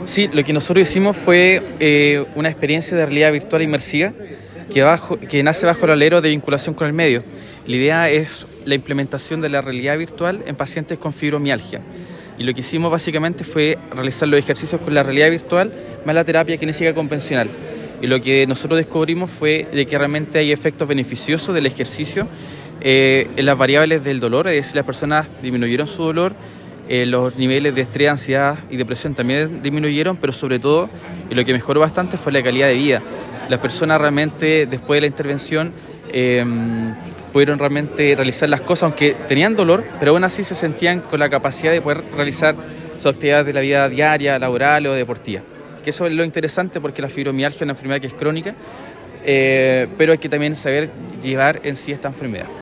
Sí, lo que nosotros hicimos fue una experiencia de realidad virtual inmersiva que nace bajo el alero de vinculación con el medio. La idea es la implementación de la realidad virtual en pacientes con fibromialgia. Y lo que hicimos básicamente fue realizar los ejercicios con la realidad virtual más la terapia kinésica convencional. Y lo que nosotros descubrimos fue de que realmente hay efectos beneficiosos del ejercicio en las variables del dolor, es decir, las personas disminuyeron su dolor, los niveles de estrés, ansiedad y depresión también disminuyeron, pero sobre todo, y lo que mejoró bastante fue la calidad de vida. Las personas realmente, después de la intervención, pudieron realmente realizar las cosas, aunque tenían dolor, pero aún así se sentían con la capacidad de poder realizar sus actividades de la vida diaria, laboral o deportiva. Que eso es lo interesante porque la fibromialgia es una enfermedad que es crónica, pero hay que también saber llevar en sí esta enfermedad.